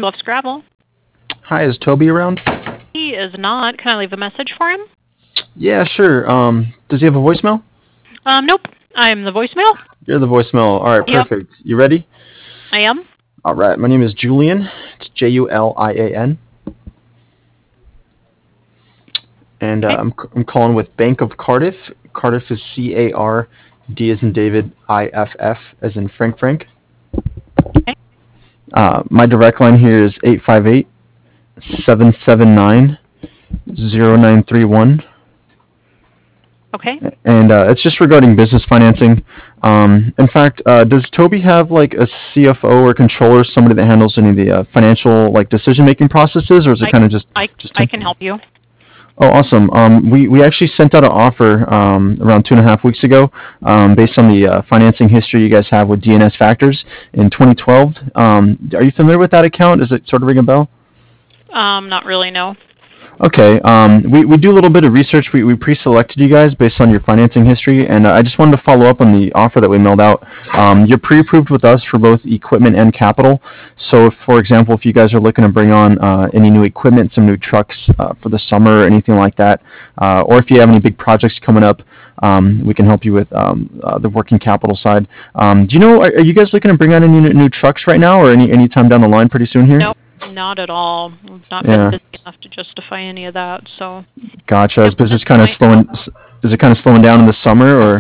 Bluffs Gravel. Hi, is Toby around? He is not. Can I leave a message for him? Yeah, sure. Does he have a voicemail? Nope. I'm the voicemail. You're the voicemail. All right, Yep, perfect. You ready? I am. All right. My name is Julian. It's Julian, and Okay. I'm calling with Bank of Cardiff. Cardiff is CARD as in David, IFF as in Frank Frank. Okay. My direct line here is 858-779-0931. Okay. And it's just regarding business financing. In fact, does Toby have like a CFO or controller, somebody that handles any of the financial like decision making processes, or is it I kind of just I him? can help you. Oh, awesome. We actually sent out an offer around 2.5 weeks ago, based on the financing history you guys have with DNS Factors in 2012. Are you familiar with that account? Does it sort of ring a bell? Not really. No. Okay, we do a little bit of research. We pre-selected you guys based on your financing history, and I just wanted to follow up on the offer that we mailed out. You're pre-approved with us for both equipment and capital. So, for example, if you guys are looking to bring on any new equipment, some new trucks for the summer or anything like that, or if you have any big projects coming up, we can help you with the working capital side. Do you know, are you guys looking to bring on any new trucks right now, or any time down the line pretty soon here? Nope. Not at all. We've not been Yeah. busy enough to justify any of that. So, Gotcha. yep. Is At this business kind of point, slowing? Is it kind of slowing down in the summer, or?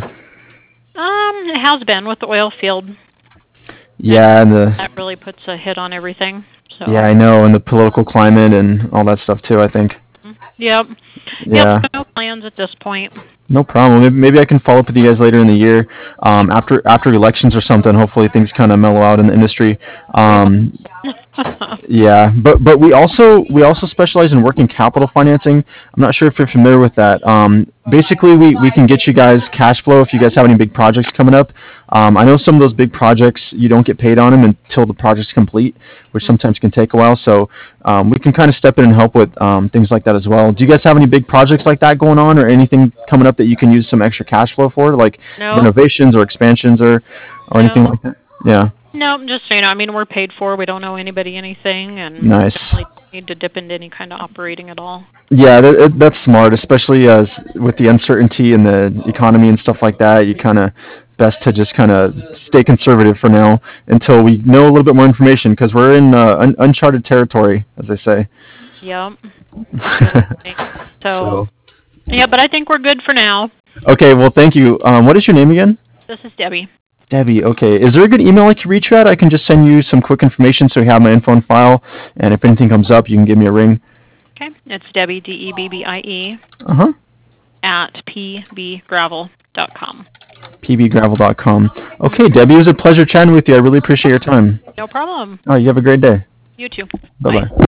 it has been with the oil field, and Yeah, and that really puts a hit on everything. yeah, So, I know, and the political climate and all that stuff too. I think. yep. Yep. Yeah, So no plans at this point. no problem. Maybe I can follow up with you guys later in the year, after elections or something. Hopefully, things kind of mellow out in the industry. We Um, Yeah, but we also specialize in working capital financing. I'm not sure if you're familiar with that. Basically, we can get you guys cash flow if you guys have any big projects coming up. I know some of those big projects you don't get paid on them until the project's complete, which sometimes can take a while. So we can kind of step in and help with things like that as well. Do you guys have any big projects like that going on, or anything coming up that you can use some extra cash flow for, like no, renovations or expansions or anything no, like that? Yeah, no. Just so you know, I mean, we're paid for. We don't owe anybody anything, and nice. definitely don't need to dip into any kind of operating at all. Yeah, that's smart, especially as with the uncertainty in the economy and stuff like that. You kind of best to just kind of stay conservative for now until we know a little bit more information, because we're in uncharted territory, as they say. Yep. Absolutely. So, So, yeah, but I think we're good for now. okay, well, thank you. What is your name again? This is Debbie. Debbie. Okay, is there a good email I can reach you at? I can just send you some quick information so you have my info on file, and if anything comes up, you can give me a ring. Okay. It's Debbie, DEBBIE, Uh huh. at pbgravel.com. pbgravel.com. Okay, Debbie, it was a pleasure chatting with you. I really appreciate your time. No problem. All right, you have a great day. You too. Bye Bye. bye.